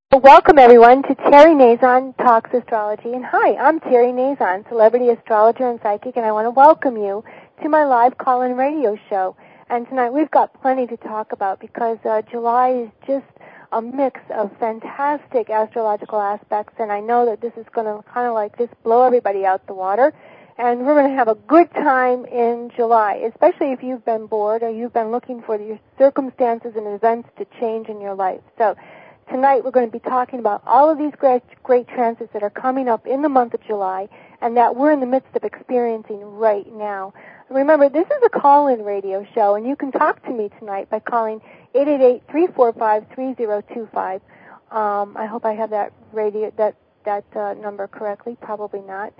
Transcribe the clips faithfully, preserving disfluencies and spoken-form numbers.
Welcome, everyone, to Terry Nazon Talks Astrology. And hi, I'm Terry Nazon, celebrity astrologer and psychic, and I want to welcome you to my live call-in radio show. And tonight we've got plenty to talk about because uh, July is just a mix of fantastic astrological aspects, and I know that this is going to kind of like just blow everybody out the water. And we're going to have a good time in July, especially if you've been bored or you've been looking for your circumstances and events to change in your life. So tonight we're going to be talking about all of these great, great transits that are coming up in the month of July and that we're in the midst of experiencing right now. Remember, this is a call-in radio show, and you can talk to me tonight by calling eight eight eight, three four five, three zero two five. Um, I hope I have that radio that that uh, number correctly. Probably not.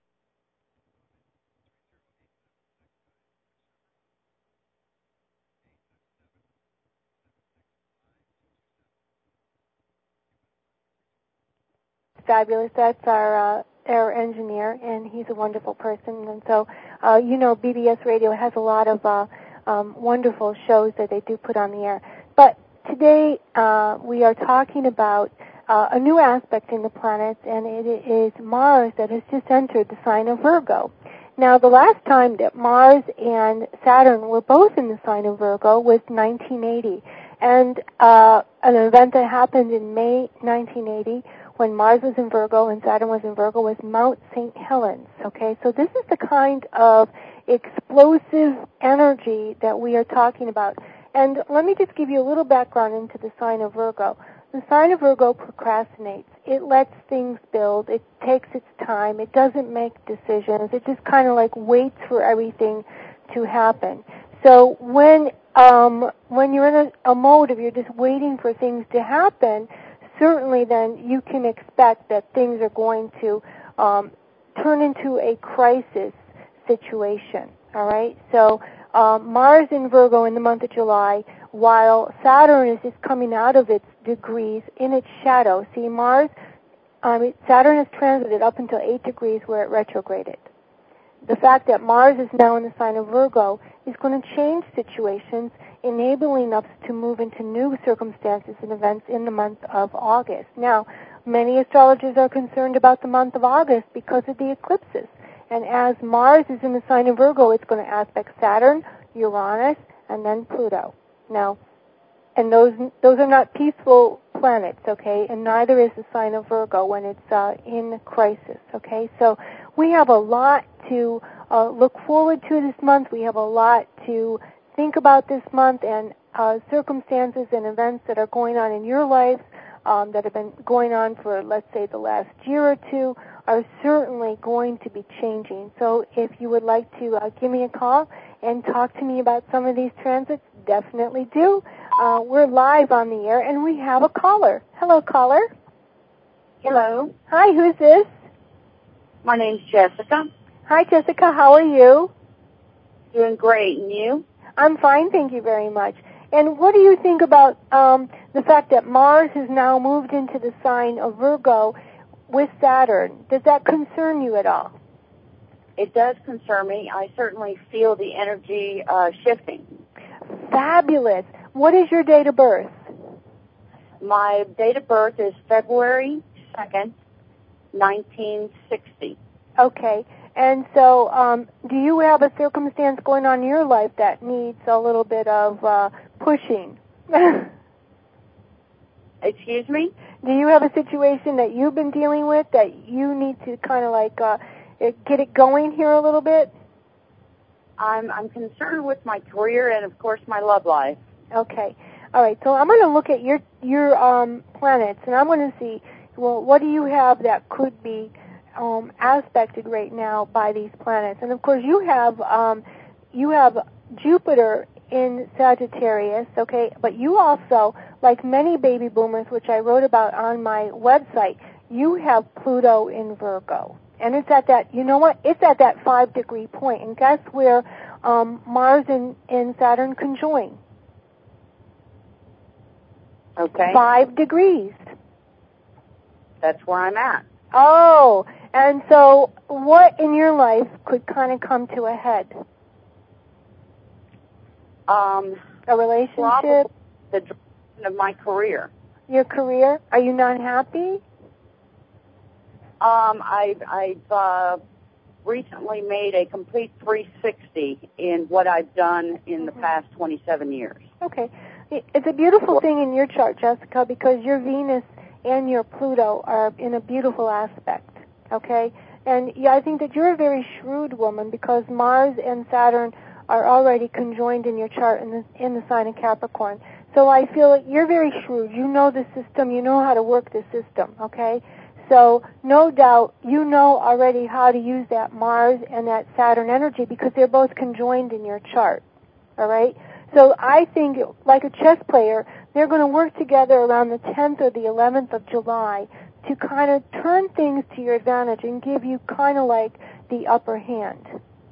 Fabulous. That's our uh, our engineer, and he's a wonderful person. And so, uh, you know, B B S Radio has a lot of uh, um, wonderful shows that they do put on the air. But today uh, we are talking about uh, a new aspect in the planets, and it is Mars that has just entered the sign of Virgo. Now, the last time that Mars and Saturn were both in the sign of Virgo was nineteen eighty, and uh, an event that happened in May nineteen eighty when Mars was in Virgo and Saturn was in Virgo was Mount Saint Helens, okay? So this is the kind of explosive energy that we are talking about. And let me just give you a little background into the sign of Virgo. The sign of Virgo procrastinates. It lets things build. It takes its time. It doesn't make decisions. It just kind of like waits for everything to happen. So when um, when you're in a, a mode of you're just waiting for things to happen, certainly then you can expect that things are going to um, turn into a crisis situation, all right? So um, Mars in Virgo in the month of July, while Saturn is just coming out of its degrees in its shadow. See, Mars, um, Saturn has transited up until eight degrees where it retrograded. The fact that Mars is now in the sign of Virgo is going to change situations, enabling us to move into new circumstances and events in the month of August. Now, many astrologers are concerned about the month of August because of the eclipses. And as Mars is in the sign of Virgo, it's going to aspect Saturn, Uranus, and then Pluto. Now, and those those are not peaceful planets, okay? And neither is the sign of Virgo when it's uh, in crisis, okay? So we have a lot to uh, look forward to this month. We have a lot to think about this month, and uh, circumstances and events that are going on in your life um, that have been going on for, let's say, the last year or two are certainly going to be changing. So if you would like to uh, give me a call and talk to me about some of these transits, definitely do. Uh, we're live on the air, and we have a caller. Hello, caller. Hello. Hi, who's this? My name's Jessica. Hi, Jessica. How are you? Doing great. And you? I'm fine, thank you very much. And what do you think about um, the fact that Mars has now moved into the sign of Virgo with Saturn? Does that concern you at all? It does concern me. I certainly feel the energy uh, shifting. Fabulous. What is your date of birth? My date of birth is February second, nineteen sixty. Okay. And so um, do you have a circumstance going on in your life that needs a little bit of uh, pushing? Excuse me? Do you have a situation that you've been dealing with that you need to kind of like uh, get it going here a little bit? I'm I'm concerned with my career and, of course, my love life. Okay. All right. So I'm going to look at your your um, planets, and I'm going to see, well, what do you have that could be um, aspected right now by these planets? And of course, you have um, you have Jupiter in Sagittarius, okay, but you also, like many baby boomers, which I wrote about on my website, you have Pluto in Virgo. And it's at that, you know what, it's at that five degree point. And guess where um, Mars and, and Saturn conjoin? Okay. Five degrees. That's where I'm at. Oh, and so what in your life could kind of come to a head? Um, a relationship? Probably the direction of my career. Your career? Are you not happy? Um, I've, I've uh, recently made a complete three sixty in what I've done in the past twenty-seven years. Okay. It's a beautiful thing in your chart, Jessica, because your Venus and your Pluto are in a beautiful aspect, okay? And yeah, I think that you're a very shrewd woman because Mars and Saturn are already conjoined in your chart in the, in the sign of Capricorn. So I feel like you're very shrewd. You know the system. You know how to work the system, okay? So no doubt you know already how to use that Mars and that Saturn energy because they're both conjoined in your chart, all right? So I think, like a chess player, they're going to work together around the tenth or the eleventh of July to kind of turn things to your advantage and give you kind of like the upper hand.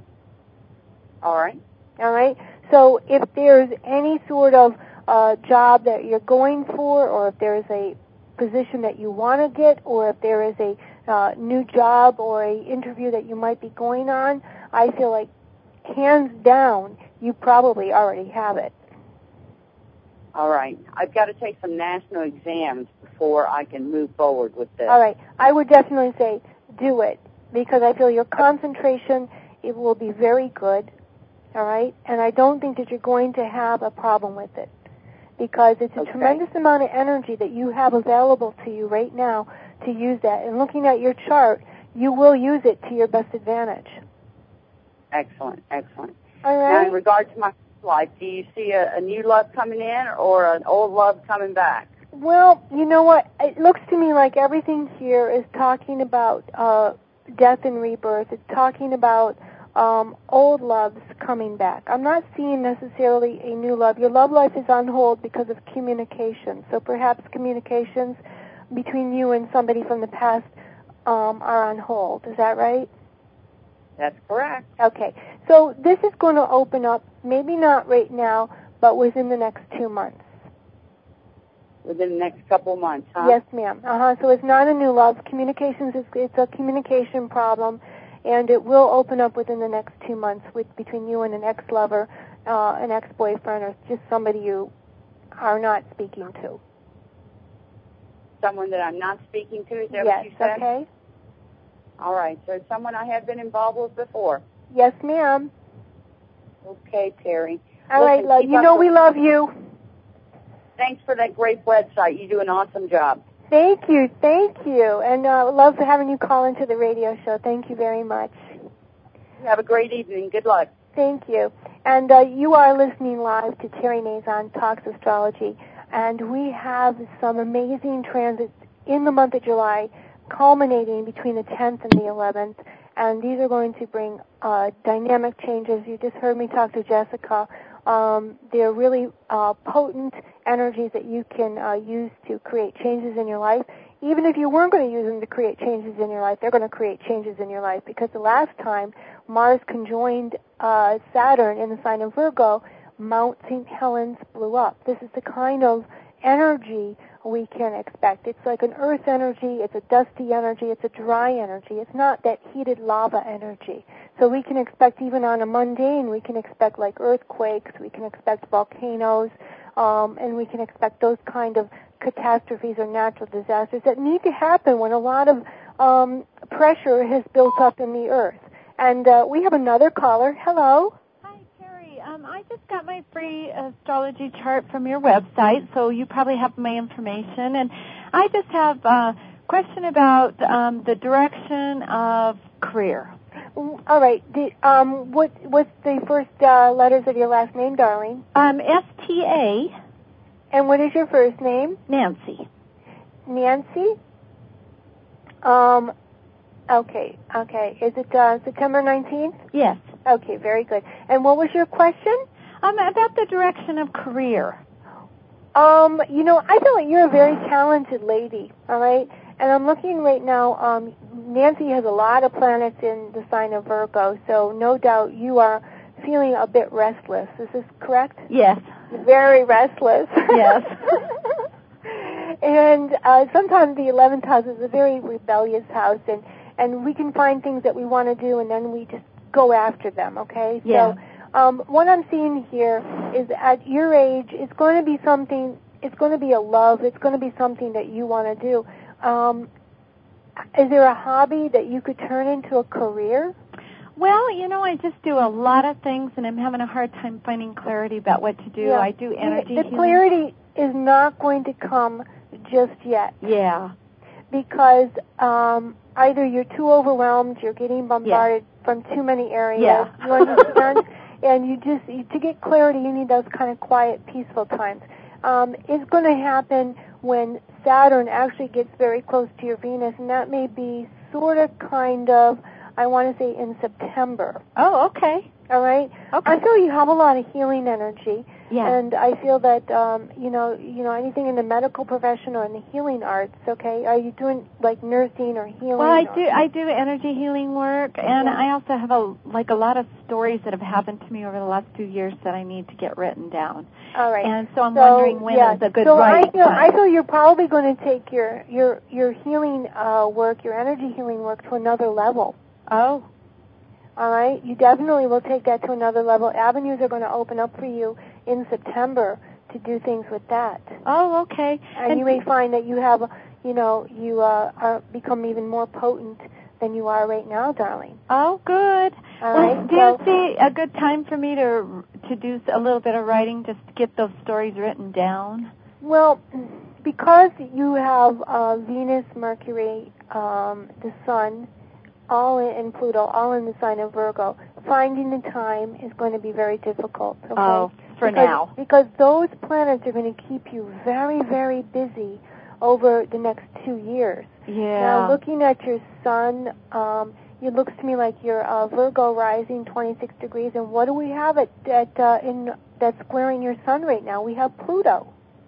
All right. All right? So if there's any sort of uh, job that you're going for, or if there's a position that you want to get, or if there is a uh, new job or a interview that you might be going on, I feel like hands down you probably already have it. All right. I've got to take some national exams before I can move forward with this. All right. I would definitely say do it because I feel your concentration, it will be very good. All right? And I don't think that you're going to have a problem with it because it's a okay. tremendous amount of energy that you have available to you right now to use that. And looking at your chart, you will use it to your best advantage. Excellent, excellent. All right. Now, in regard to my life, do you see a, a new love coming in or an old love coming back? Well, you know what? It looks to me like everything here is talking about uh, death and rebirth. It's talking about um, old loves coming back. I'm not seeing necessarily a new love. Your love life is on hold because of communication. So perhaps communications between you and somebody from the past um, are on hold. Is that right? That's correct. Okay. So this is going to open up, maybe not right now, but within the next two months. Within the next couple of months, huh? Yes, ma'am. Uh-huh. So it's not a new love. Communications is it's a communication problem, and it will open up within the next two months with between you and an ex-lover, uh, an ex-boyfriend, or just somebody you are not speaking to. Someone that I'm not speaking to, is that yes, what you said? Yes, okay. All right, so it's someone I have been involved with before. Yes, ma'am. Okay, Terry. All Listen, right, love. You know we love you. Thanks for that great website. You do an awesome job. Thank you, thank you. And I uh, love having you call into the radio show. Thank you very much. You have a great evening. Good luck. Thank you. And uh, you are listening live to Terry Nazon Talks Astrology. And we have some amazing transits in the month of July, culminating between the tenth and the eleventh. And these are going to bring uh, dynamic changes. You just heard me talk to Jessica. Um, they're really uh, potent energies that you can uh, use to create changes in your life. Even if you weren't going to use them to create changes in your life, they're going to create changes in your life because the last time Mars conjoined uh, Saturn in the sign of Virgo, Mount Saint Helens blew up. This is the kind of energy we can expect. It's like an earth energy, it's a dusty energy, it's a dry energy. It's not that heated lava energy. So we can expect, even on a mundane, we can expect like earthquakes, we can expect volcanoes, um, and we can expect those kind of catastrophes or natural disasters that need to happen when a lot of um, pressure has built up in the earth. And uh, we have another caller. Hello. Um, I just got my free astrology chart from your website, so you probably have my information. And I just have a question about um, the direction of career. All right. The, um, what, what's the first uh, letters of your last name, darling? Um, S T A. And what is your first name? Nancy. Nancy? Um. Okay. Okay. Is it uh, September nineteenth? Yes. Okay, very good. And what was your question? Um, about the direction of career. Um, you know, I feel like you're a very talented lady, all right? And I'm looking right now, um, Nancy has a lot of planets in the sign of Virgo, so no doubt you are feeling a bit restless. Is this correct? Yes. Very restless. Yes. And uh, sometimes the eleventh house is a very rebellious house, and, and we can find things that we want to do, and then we just go after them, okay? Yeah. So um, what I'm seeing here is at your age, it's going to be something it's going to be a love. It's going to be something that you want to do. Um, is there a hobby that you could turn into a career? Well, you know, I just do a lot of things, and I'm having a hard time finding clarity about what to do. Yeah. I do energy The healing. clarity is not going to come just yet. Yeah. Because um, either you're too overwhelmed, you're getting bombarded yeah. from too many areas. Yeah. You understand? And you just, you, to get clarity, you need those kind of quiet, peaceful times. Um, it's going to happen when Saturn actually gets very close to your Venus, and that may be sort of, kind of, I want to say in September. Oh, okay. All right? Okay. I feel you have a lot of healing energy. Yeah. And I feel that, um, you know, you know, anything in the medical profession or in the healing arts, okay? Are you doing, like, nursing or healing? Well, I or? do I do energy healing work, and yeah. I also have, a like, a lot of stories that have happened to me over the last few years that I need to get written down. All right. And so I'm so, wondering when yeah. is a good so writing I feel, time. I feel you're probably going to take your, your, your healing uh, work, your energy healing work to another level. Oh. All right? You definitely will take that to another level. Avenues are going to open up for you in September to do things with that. Oh, okay. And, and you may find that you have, you know, you uh, are become even more potent than you are right now, darling. Oh, good. All well, right. Do so, you see a good time for me to to do a little bit of writing, just to get those stories written down? Well, because you have uh, Venus, Mercury, um, the Sun, all in, and Pluto, all in the sign of Virgo, finding the time is going to be very difficult. Okay? Oh, for because, now. Because those planets are going to keep you very, very busy over the next two years. Yeah. Now, looking at your Sun, um, it looks to me like you're uh, Virgo rising twenty-six degrees, and what do we have at, at uh, in that's squaring your Sun right now? We have Pluto.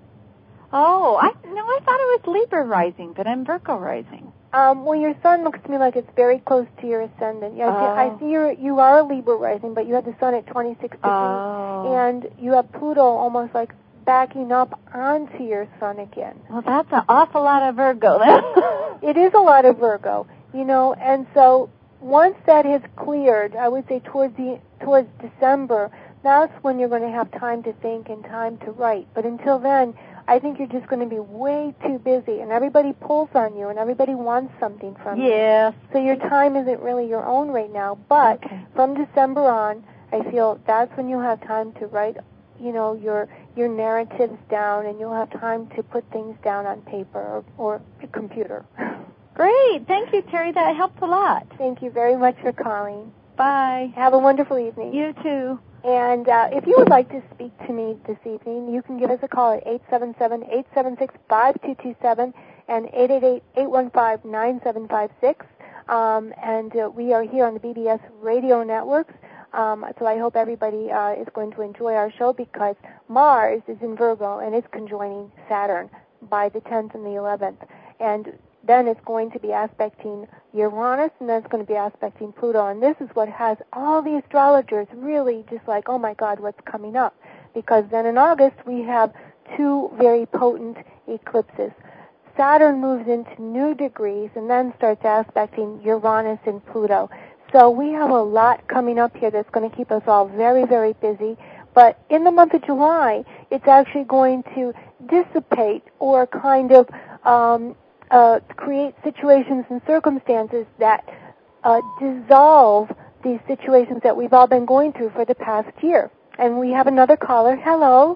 Oh, I no, I thought it was Libra rising, but I'm Virgo rising. Um, well, your Sun looks to me like it's very close to your ascendant. I, oh. see, I see you're, you are a Libra rising, but you have the Sun at twenty-six degrees, oh. and you have Pluto almost like backing up onto your Sun again. Well, that's an awful lot of Virgo, then. It is a lot of Virgo, you know, and so once that has cleared, I would say towards the towards December, that's when you're going to have time to think and time to write. But until then, I think you're just going to be way too busy, and everybody pulls on you, and everybody wants something from you. Yes. So your time isn't really your own right now. But okay. from December on, I feel that's when you'll have time to write, you know, your your narratives down, and you'll have time to put things down on paper or, or a computer. Great. Thank you, Terry. That helps a lot. Thank you very much for calling. Bye. Have a wonderful evening. You too. And uh, if you would like to speak to me this evening, you can give us a call at eight seven seven, eight seven six, five two two seven and eight eight eight, eight one five, nine seven five six. Um, and uh, we are here on the B B S radio networks. Um, so I hope everybody uh, is going to enjoy our show, because Mars is in Virgo and it's conjoining Saturn by the tenth and the eleventh. And then it's going to be aspecting Uranus, and then it's going to be aspecting Pluto. And this is what has all the astrologers really just like, oh my God, what's coming up? Because then in August we have two very potent eclipses. Saturn moves into new degrees and then starts aspecting Uranus and Pluto. So we have a lot coming up here that's going to keep us all very, very busy. But in the month of July, it's actually going to dissipate or kind of um, uh, create situations and circumstances that uh, dissolve these situations that we've all been going through for the past year. And we have another caller. Hello.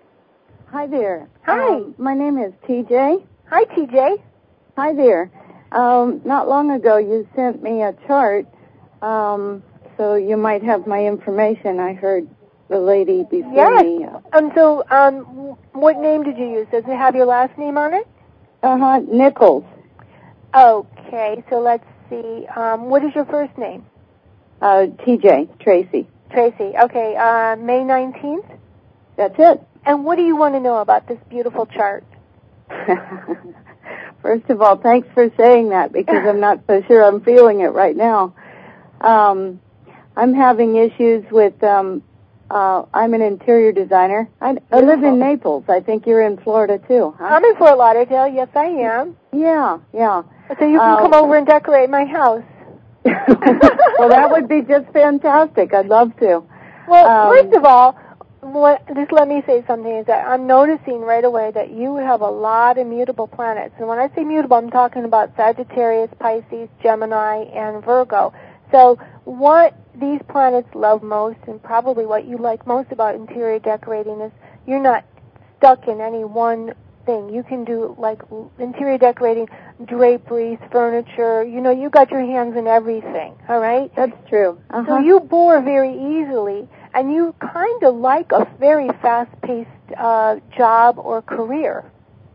Hi there. Hi. Um, my name is T J. Hi, T J. Hi there. Um, not long ago, you sent me a chart, um, so you might have my information. I heard the lady before yes. me. Yes. Um, so, um, what name did you use? Does it have your last name on it? Uh-huh, Nichols. Okay, so let's see. Um, what is your first name? Uh, T J, Tracy. Tracy. Okay, uh, May nineteenth? That's it. And what do you want to know about this beautiful chart? First of all, thanks for saying that, because I'm not so sure I'm feeling it right now. Um, I'm having issues with, um, uh, I'm an interior designer. I, I live in Naples. I think you're in Florida, too, huh? I'm in Fort Lauderdale. Yes, I am. Yeah, yeah. So you can uh, come over and decorate my house. Well, that would be just fantastic. I'd love to. Well, um, first of all, what, just let me say something, is that I'm noticing right away that you have a lot of mutable planets. And when I say mutable, I'm talking about Sagittarius, Pisces, Gemini, and Virgo. So what these planets love most, and probably what you like most about interior decorating, is you're not stuck in any one thing. You can do, like, interior decorating, draperies, furniture. You know, you got your hands in everything, all right? That's true. Uh-huh. So you bore very easily, and you kind of like a very fast-paced uh, job or career.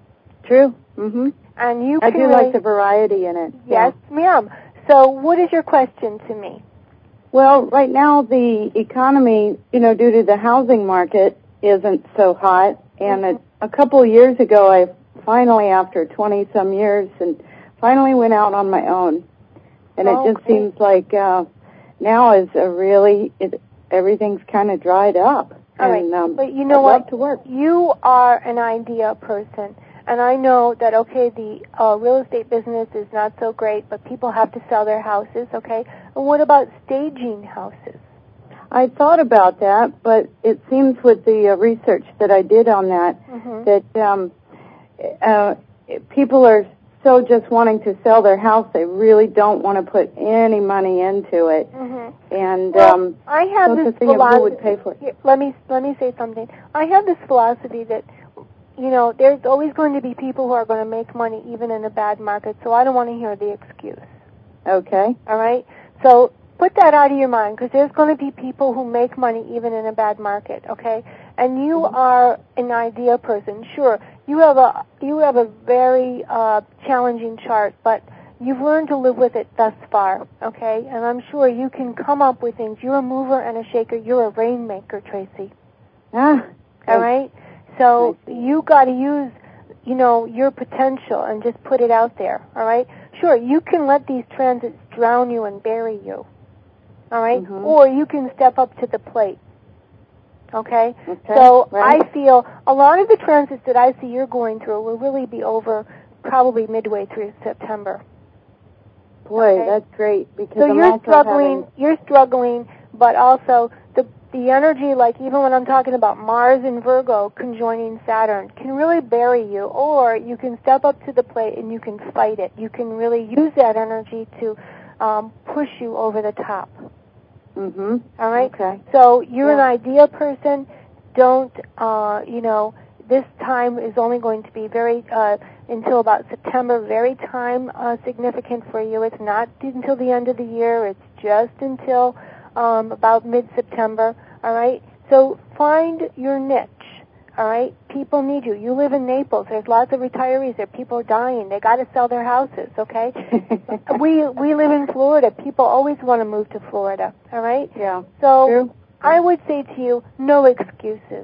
True. Mm-hmm. And you I can do really, like the variety in it. Yes, yeah. ma'am. So what is your question to me? Well, right now the economy, you know, due to the housing market, isn't so hot. And Mm-hmm. a, a couple of years ago, I finally, after twenty-some years, and finally went out on my own. And oh, it just okay. seems like uh, now is a really, it, everything's kind of dried up. All and, right. um, But you know I'd what? love to work. You are an idea person. And I know that, okay, the uh, real estate business is not so great, but people have to sell their houses, okay? And what about staging houses? I thought about that, but it seems with the uh, research that I did on that, Mm-hmm. that um, uh, people are so just wanting to sell their house, they really don't want to put any money into it. Mm-hmm. And well, um, I have so this the thing of philosophy. who would pay for it. Here, let me let me say something. I have this philosophy that, you know, there's always going to be people who are going to make money even in a bad market, so I don't want to hear the excuse. Okay. All right? So put that out of your mind, because there's going to be people who make money even in a bad market, okay? And you Mm-hmm. are an idea person. Sure, you have a you have a very uh, challenging chart, but you've learned to live with it thus far, okay? And I'm sure you can come up with things. You're a mover and a shaker. You're a rainmaker, Tracy. Ah. All right? So you got to use, you know, your potential and just put it out there, all right? Sure, you can let these transits drown you and bury you, all right? Mm-hmm. Or you can step up to the plate, okay? Okay. So right. I feel a lot of the transits that I see you're going through will really be over probably midway through September. Boy, okay? that's great. Because So I'm you're also struggling, having... you're struggling, but also the the energy, like even when I'm talking about Mars and Virgo conjoining Saturn, can really bury you, or you can step up to the plate and you can fight it. You can really use that energy to um, push you over the top. Mm-hmm. All right? Okay. So you're yeah. an idea person. Don't, uh, you know, this time is only going to be very, uh, until about September, very time uh, significant for you. It's not until the end of the year. It's just until um, about mid-September, all right? So find your niche, all right? People need you. You live in Naples. There's lots of retirees there. People are dying. They got to sell their houses, okay? we we live in Florida. People always want to move to Florida, all right? Yeah. So True. I would say to you, no excuses.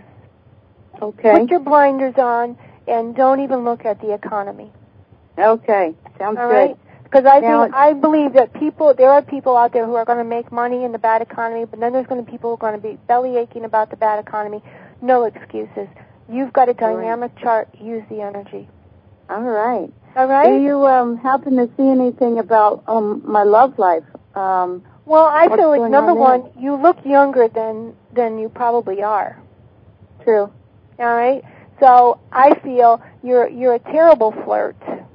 Okay. Put your blinders on and don't even look at the economy. Okay. Sounds all good. Right? Because I now, think I believe that people, there are people out there who are going to make money in the bad economy, but then there's going to be people who are going to be belly aching about the bad economy. No excuses. You've got a dynamic right. chart. Use the energy. All right. All right. Do you um, happen to see anything about um, my love life? Um, well, I feel like number on one, you look younger than than you probably are. True. All right. So I feel you're you're a terrible flirt.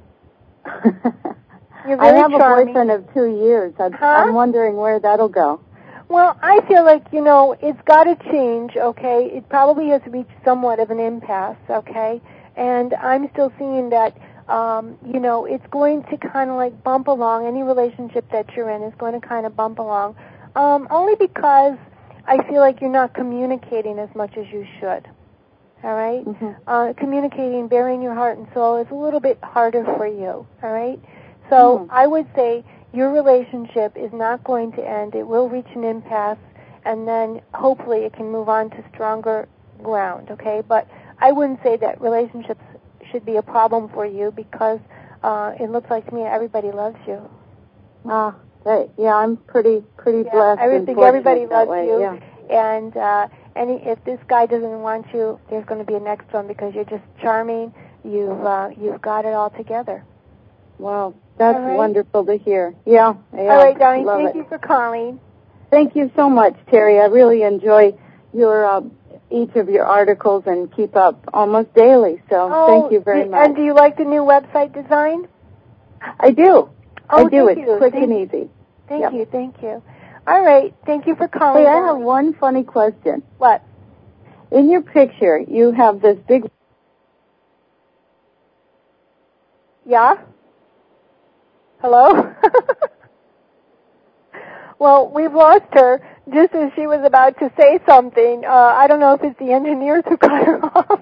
You're very I have charming. a boyfriend of two years. I'm, huh? I'm wondering where that'll go. Well, I feel like, you know, it's got to change, okay? It probably has reached somewhat of an impasse, okay? And I'm still seeing that, um, you know, it's going to kind of like bump along. Any relationship that you're in is going to kind of bump along, um, only because I feel like you're not communicating as much as you should. All right? Mm-hmm. Uh, communicating, bearing your heart and soul is a little bit harder for you. All right? So mm. I would say your relationship is not going to end. It will reach an impasse, and then hopefully it can move on to stronger ground. Okay? But I wouldn't say that relationships should be a problem for you, because uh, it looks like to me everybody loves you. Ah, uh, yeah, I'm pretty pretty yeah, blessed. I and think everybody that loves way. you. Yeah. And uh, any if this guy doesn't want you, there's going to be a next one, because you're just charming. You've uh, you've got it all together. Wow, that's all right. wonderful to hear. Yeah, yeah. All right, darling. Love Thank it. you for calling. Thank you so much, Terry. I really enjoy your uh, each of your articles and keep up almost daily. So oh, thank you very do, much. And do you like the new website design? I do. Oh, I do. Thank It's you. quick thank and easy. Thank yep. you. Thank you. All right. Thank you for calling. Hey, I have one funny question. What? In your picture, you have this big... Yeah? Hello? Well, we've lost her just as she was about to say something. Uh, I don't know if it's the engineers who cut her off.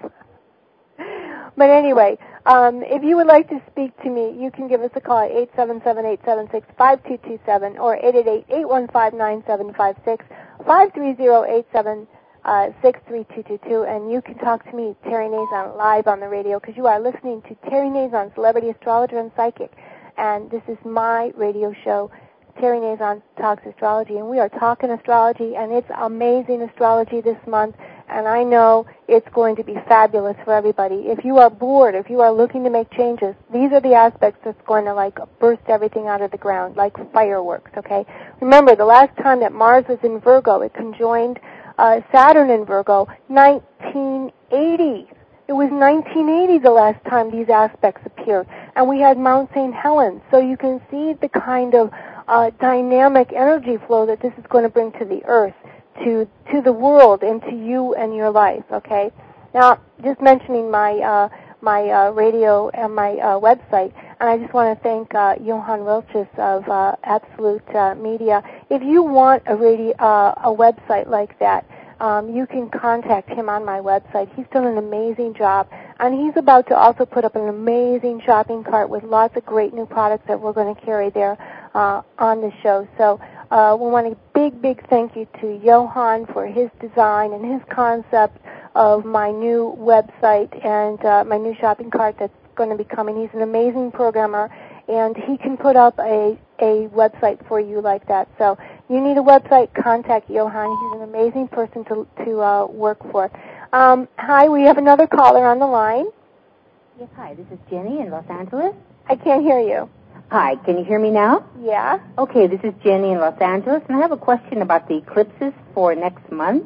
But anyway, um, if you would like to speak to me, you can give us a call at eight seven seven, eight seven six, five two two seven or eight eight eight, eight one five, nine seven five six, five three zero, eight seven six three two two two, and you can talk to me, Terry Nazon, live on the radio, because you are listening to Terry Nazon, Celebrity Astrologer and Psychic, and this is my radio show, Terry Nazon Talks Astrology, and we are talking astrology, and it's amazing astrology this month, and I know it's going to be fabulous for everybody. If you are bored, if you are looking to make changes, these are the aspects that's going to, like, burst everything out of the ground, like fireworks, okay? Remember, the last time that Mars was in Virgo, it conjoined uh, Saturn in Virgo, nineteen eighty. It was nineteen eighty the last time these aspects appeared, and we had Mount Saint Helens, so you can see the kind of Uh, dynamic energy flow that this is going to bring to the earth, to to the world, and to you and your life. Okay. Now, just mentioning my uh, my uh, radio and my uh, website, and I just want to thank uh, Johan Wilches of uh, Absolute uh, Media. If you want a radio uh, a website like that, um, you can contact him on my website. He's done an amazing job, and he's about to also put up an amazing shopping cart with lots of great new products that we're going to carry there uh, on the show. So uh, we want a big, big thank you to Johan for his design and his concept of my new website and uh, my new shopping cart that's going to be coming. He's an amazing programmer, and he can put up a, a website for you like that. So you need a website, contact Johan. He's an amazing person to, to uh, work for. Um, hi, we have another caller on the line. Yes, hi, this is Jenny in Los Angeles. I can't hear you. Hi, can you hear me now? Yeah. Okay, this is Jenny in Los Angeles, and I have a question about the eclipses for next month.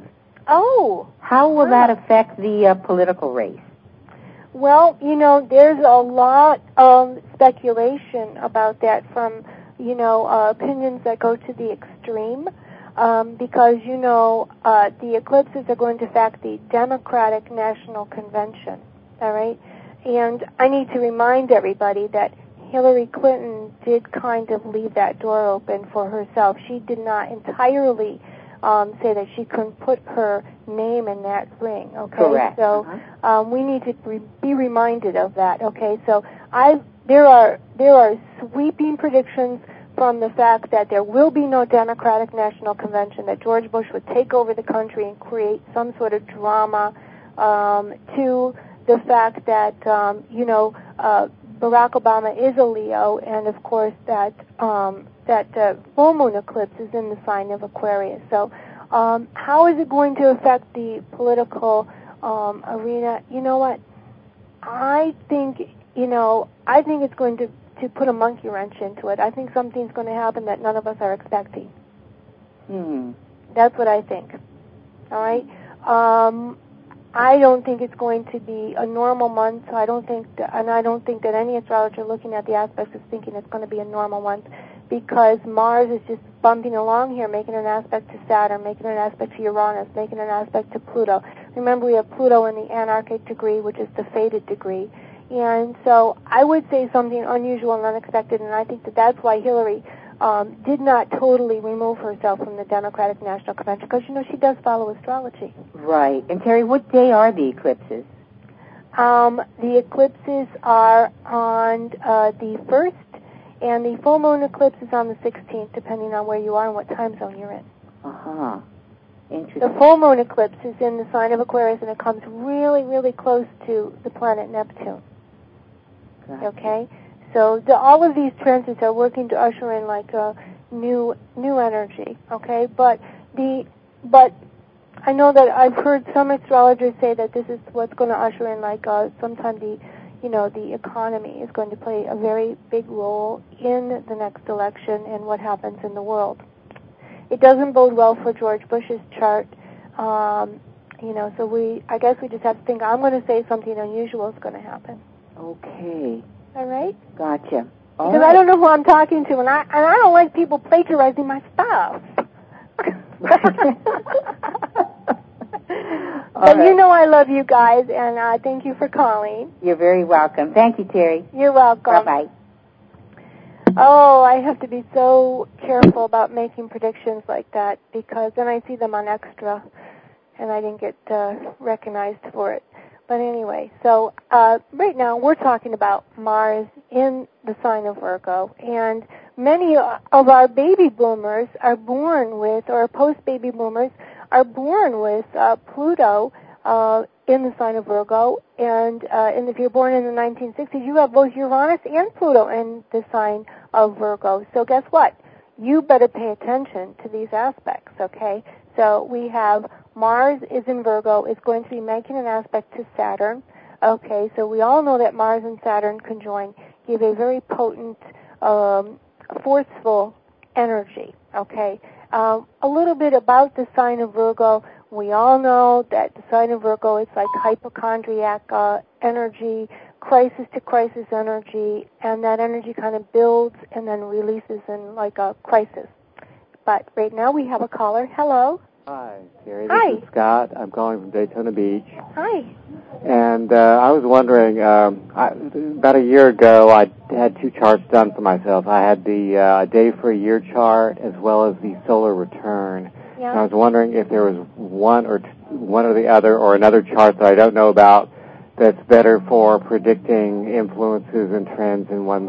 Oh. How will huh. that affect the uh, political race? Well, you know, there's a lot of speculation about that from, you know, uh, opinions that go to the extreme. Um, because, you know, uh, the eclipses are going to affect the Democratic National Convention, all right? And I need to remind everybody that Hillary Clinton did kind of leave that door open for herself. She did not entirely um, say that she couldn't put her name in that ring, okay? Correct. So uh-huh. um, we need to re- be reminded of that, okay? So I there are there are sweeping predictions from the fact that there will be no Democratic National Convention, that George Bush would take over the country and create some sort of drama, um, to the fact that, um, you know, uh, Barack Obama is a Leo, and, of course, that um, that uh, full moon eclipse is in the sign of Aquarius. So um, how is it going to affect the political um, arena? You know what? I think, you know, I think it's going to to put a monkey wrench into it. I think something's going to happen that none of us are expecting. Hmm. That's what I think. All right? Um, I don't think it's going to be a normal month. I don't think, that, and I don't think that any astrologer looking at the aspects is thinking it's going to be a normal month, because Mars is just bumping along here, making an aspect to Saturn, making an aspect to Uranus, making an aspect to Pluto. Remember, we have Pluto in the anarchic degree, which is the fated degree. And so I would say something unusual and unexpected, and I think that that's why Hillary um, did not totally remove herself from the Democratic National Convention, because, you know, she does follow astrology. Right. And, Terry, what day are the eclipses? Um, the eclipses are on uh, the first, and the full moon eclipse is on the sixteenth, depending on where you are and what time zone you're in. Uh-huh. Interesting. The full moon eclipse is in the sign of Aquarius, and it comes really, really close to the planet Neptune. Gotcha. Okay, so the, all of these transits are working to usher in like a new new energy. Okay, but the but I know that I've heard some astrologers say that this is what's going to usher in like uh, sometime the you know the economy is going to play a very big role in the next election and what happens in the world. It doesn't bode well for George Bush's chart. Um, you know, so we, I guess we just have to think, I'm going to say something unusual is going to happen. Okay. All right? Gotcha. All because right. I don't know who I'm talking to, and I, and I don't like people plagiarizing my stuff. But right. you know I love you guys, and uh, thank you for calling. You're very welcome. Thank you, Terry. You're welcome. Bye-bye. Oh, I have to be so careful about making predictions like that because then I see them on Extra, and I didn't get uh, recognized for it. But anyway, so uh, right now we're talking about Mars in the sign of Virgo, and many of our baby boomers are born with, or post-baby boomers are born with uh, Pluto uh, in the sign of Virgo, and, uh, and if you're born in the nineteen sixties, you have both Uranus and Pluto in the sign of Virgo. So guess what? You better pay attention to these aspects, okay? So we have Mars is in Virgo, is going to be making an aspect to Saturn. Okay, so we all know that Mars and Saturn conjoin, give a very potent, um, forceful energy, okay? Um, a little bit about the sign of Virgo. We all know that the sign of Virgo is like hypochondriac uh, energy, crisis to crisis energy, and that energy kind of builds and then releases in like a crisis. But right now we have a caller. Hello. Hi, Terry. Hi. This is Scott. I'm calling from Daytona Beach. Hi. And uh, I was wondering, um, I, about a year ago, I had two charts done for myself. I had the uh, day for a year chart as well as the solar return. Yeah. And I was wondering if there was one or t- one or the other or another chart that I don't know about that's better for predicting influences and trends in one's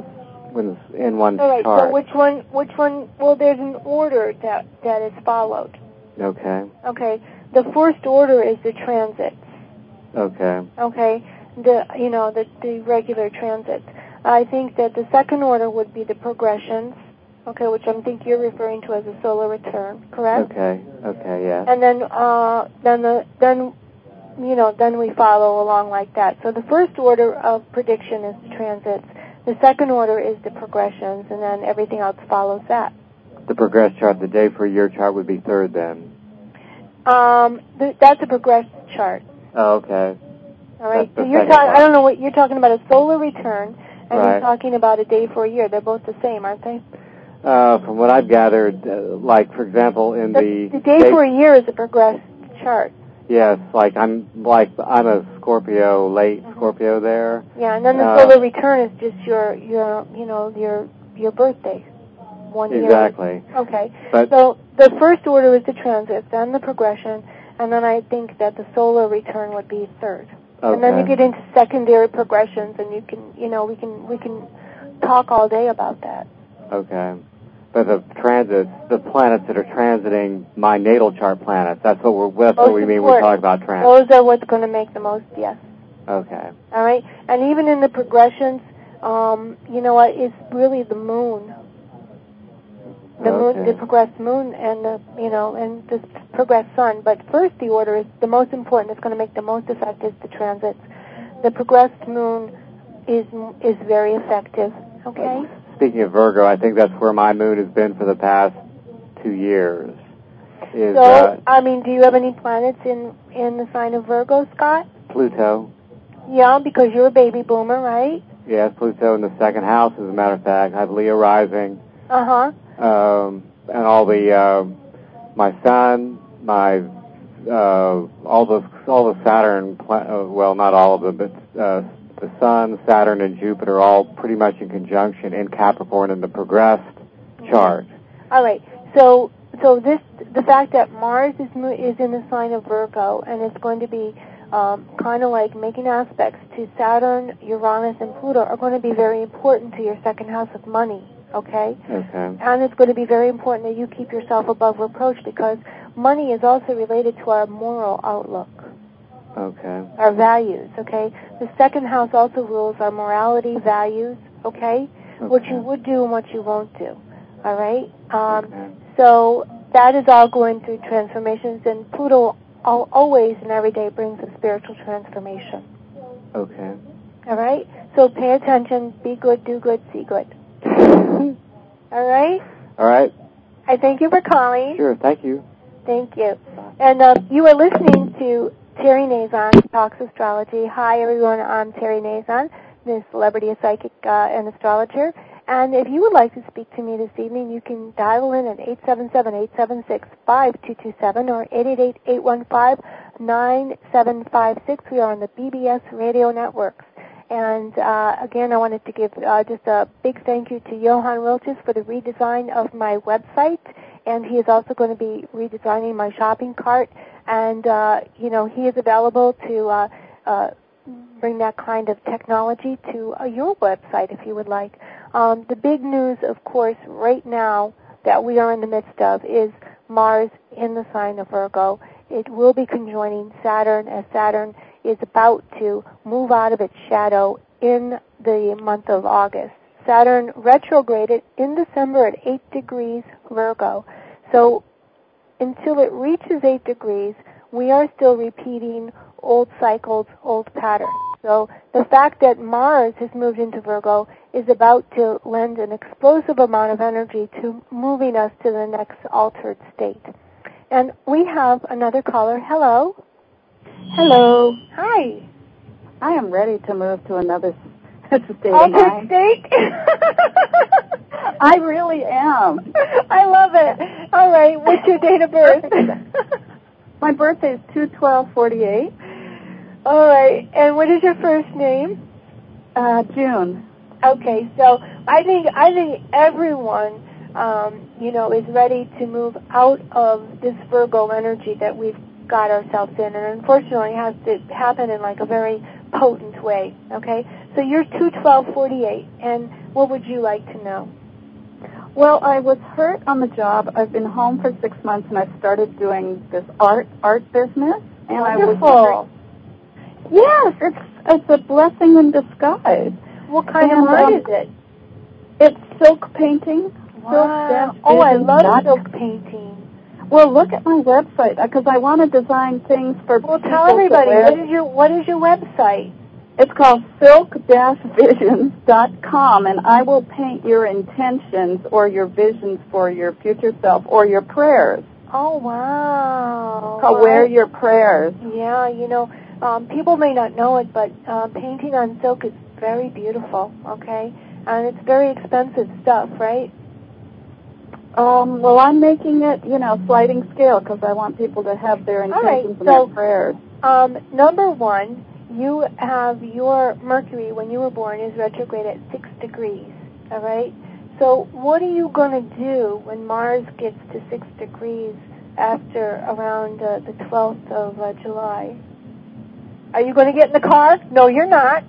in one's All right. chart. So which one? Which one? Well, there's an order that that is followed. Okay. Okay. The first order is the transits. Okay. Okay. The you know the the regular transits. I think that the second order would be the progressions. Okay, which I think you're referring to as a solar return, correct? Okay. Okay. Yeah. And then uh then the then you know then we follow along like that. So the first order of prediction is the transits. The second order is the progressions, and then everything else follows that. The progress chart, the day for a year chart would be third then. Um, th- that's a progress chart. Oh, okay. All right. That's the So you're second talking. one. I don't know what you're talking about. A solar return, and Right. you're talking about a day for a year. They're both the same, aren't they? Uh, from what I've gathered, uh, like for example, in The, the the day, day for a year is a progress chart. Yes, like I'm like I'm a Scorpio, late mm-hmm. Scorpio there. Yeah, and then the uh, solar return is just your your you know your your birthday. One exactly. year. Okay. But so the first order is the transits, then the progression, and then I think that the solar return would be third. Okay. And then you get into secondary progressions, and you can, you know, we can we can talk all day about that. Okay. But the transits, the planets that are transiting my natal chart planets, that's what we're that's most what we mean important. when we talk about transits. Those are what's going to make the most, yes. Okay. All right. And even in the progressions, um, you know what, it's really the moon. The okay. moon, the progressed moon, and the you know, and the progressed sun. But first, the order is the most important. It's going to make the most effect is the transits. The progressed moon is is very effective. Okay. Speaking of Virgo, I think that's where my moon has been for the past two years. Is, so, uh, I mean, do you have any planets in in the sign of Virgo, Scott? Pluto. Yeah, because you're a baby boomer, right? Yes, Pluto in the second house, as a matter of fact. I have Leo rising. Uh huh. Um, and all the, uh, my sun, my, uh, all the, all the Saturn, uh, well, not all of them, but, uh, the sun, Saturn, and Jupiter all pretty much in conjunction in Capricorn in the progressed chart. All right. So, so this, the fact that Mars is, is in the sign of Virgo, and it's going to be, um, kind of like making aspects to Saturn, Uranus, and Pluto are going to be very important to your second house of money. Okay? Okay. And it's going to be very important that you keep yourself above reproach because money is also related to our moral outlook. Okay. Our values, okay? The second house also rules our morality, values, okay? okay. What you would do and what you won't do, all right? Um, okay. So that is all going through transformations, and Pluto all, always and every day brings a spiritual transformation. Okay. All right? So pay attention, be good, do good, see good. All right? All right. I thank you for calling. Sure, thank you. Thank you. And uh, you are listening to Terry Nazon, Talks Astrology. Hi, everyone. I'm Terry Nazon, the celebrity psychic uh, and astrologer. And if you would like to speak to me this evening, you can dial in at eight seven seven, eight seven six, five two two seven or eight eight eight, eight one five, nine seven five six. We are on the B B S radio networks. And uh, again, I wanted to give uh, just a big thank you to Johan Wilches for the redesign of my website. And he is also going to be redesigning my shopping cart. And, uh, you know, he is available to uh, uh, bring that kind of technology to uh, your website if you would like. Um, the big news, of course, right now that we are in the midst of is Mars in the sign of Virgo. It will be conjoining Saturn as Saturn is about to move out of its shadow in the month of August. Saturn retrograded in December at eight degrees Virgo. So until it reaches eight degrees, we are still repeating old cycles, old patterns. So the fact that Mars has moved into Virgo is about to lend an explosive amount of energy to moving us to the next altered state. And we have another caller. Hello. Hello. Hi. I am ready to move to another state. Altered state? I really am. I love it. All right. What's your date of birth? My birthday is two twelve forty-eight. All right. And what is your first name? Uh, June. Okay. So I think I think everyone, um, you know, is ready to move out of this Virgo energy that we've got ourselves in, and unfortunately it has to happen in like a very potent way. Okay. So you're two twelve forty-eight, and what would you like to know? Well, I was hurt on the job. I've been home for six months, and I've started doing this art art business. And Wonderful. I was yes, it's it's a blessing in disguise. What kind and, of art um, is it? It's silk painting. Wow. Silk Oh, I love dot- silk painting. Well, look at my website because I want to design things for Well, people tell everybody, to wear. what is your what is your website? It's called silk dash visions dot com, and I will paint your intentions or your visions for your future self or your prayers. Oh, wow. I'll wear your prayers. Yeah, you know, um, people may not know it, but uh, painting on silk is very beautiful, okay? And it's very expensive stuff, right? Um, well, I'm making it, you know, sliding scale because I want people to have their intentions right, and so, their prayers. Um, number one, you have your Mercury, when you were born, is retrograde at six degrees, all right? So what are you going to do when Mars gets to six degrees after around uh, the twelfth of uh, July? Are you going to get in the car? No, you're not.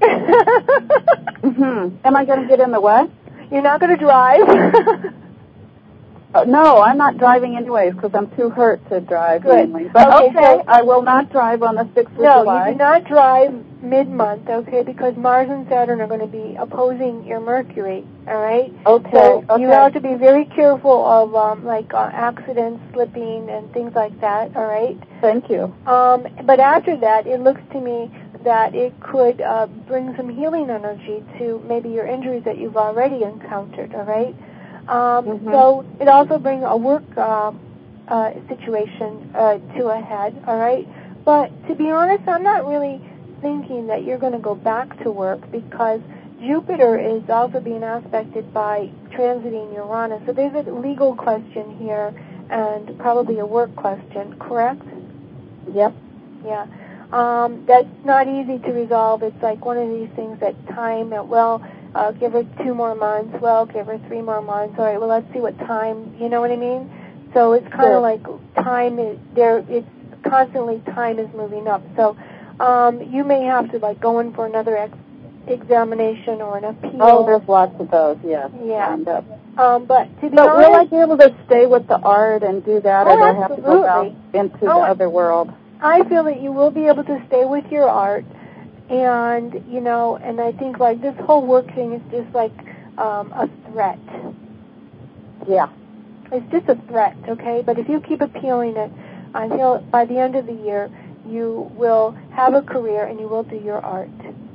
mm-hmm. Am I going to get in the what? You're not going to drive. Uh, no, I'm not driving anyways because I'm too hurt to drive. Good. Mainly. But okay, okay, so, I will not drive on the sixth of no, July. No, you do not drive mid-month, okay, because Mars and Saturn are going to be opposing your Mercury, all right? Okay, so okay. you have to be very careful of, um, like, uh, accidents, slipping, and things like that, all right? Thank you. Um, but after that, it looks to me that it could uh, bring some healing energy to maybe your injuries that you've already encountered, all right? Um, mm-hmm. So it also brings a work uh, uh, situation uh, to a head, all right? But to be honest, I'm not really thinking that you're going to go back to work because Jupiter is also being aspected by transiting Uranus. So there's a legal question here and probably a work question, correct? Yep. Yeah. Um, that's not easy to resolve. It's like one of these things that time, that, well, uh, give her two more months, well, give her three more months, all right, well, let's see what time, you know what I mean? So it's kind of like time is there, it's constantly time is moving up. So um, you may have to, like, go in for another ex- examination or an appeal. Oh, there's lots of those, yes. Yeah. Lined up. Um, but to be but honest, will I be able to stay with the art and do that, oh, or do I have to go out into oh, the other world? I feel that you will be able to stay with your art, and, you know, and I think, like, this whole work thing is just like um, a threat. Yeah. It's just a threat, okay? But if you keep appealing it, I feel by the end of the year, you will have a career and you will do your art.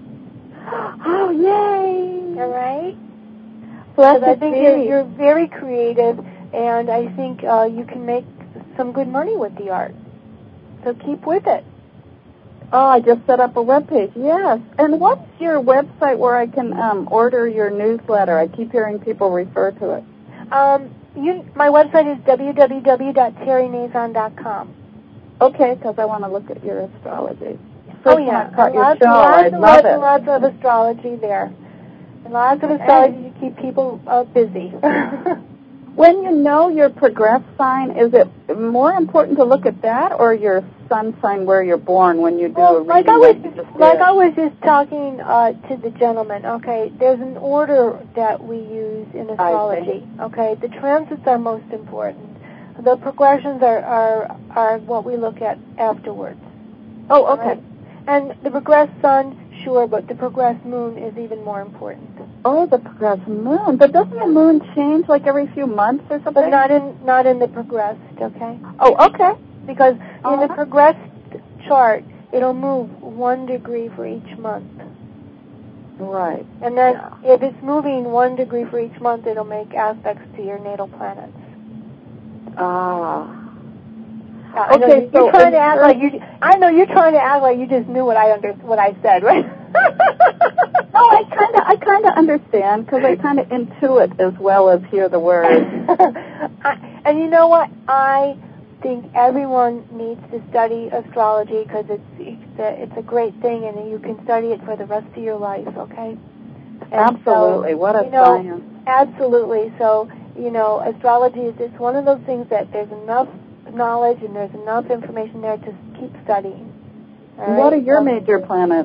Oh, yay! All right? Because I think you're, you're very creative, and I think uh, you can make some good money with the art. So keep with it. Oh, I just set up a web page. Yes. And what's your website where I can um, order your newsletter? I keep hearing people refer to it. Um, you, my website is w w w dot terry nazon dot com. Okay, because I want to look at your astrology. Oh, yeah. I caught your lots, show. lots I and love lots it. and lots of astrology there. And lots of astrology to keep people uh, busy. When you know your progress sign, is it more important to look at that or your sun sign where you're born when you do well, a reading like I was, like you just like did? I was just talking uh, to the gentleman, okay, there's an order that we use in astrology, okay? The transits are most important. The progressions are, are, are what we look at afterwards. Oh, okay. Right? And the progressed sun, sure, but the progressed moon is even more important. Oh, the progressed moon. But doesn't the moon change like every few months or something? But not in not in the progressed, okay? Oh, okay. Because Uh-huh. in the progressed chart, it'll move one degree for each month. Right. And then Yeah. if it's moving one degree for each month, it'll make aspects to your natal planets. Ah. Uh, I know Okay, you, so you're trying to act Earth- like you. I know you're trying to act like you just knew what I under what I said, right? No, I kind of I kind of understand because I kind of intuit as well as hear the words. I, and you know what? I think everyone needs to study astrology because it's it's a, it's a great thing, and you can study it for the rest of your life. Okay. And Absolutely. So, what a you know, science. Absolutely. So, you know, astrology is just one of those things that there's enough knowledge and there's enough information there to keep studying. All right? What are your so, major planets?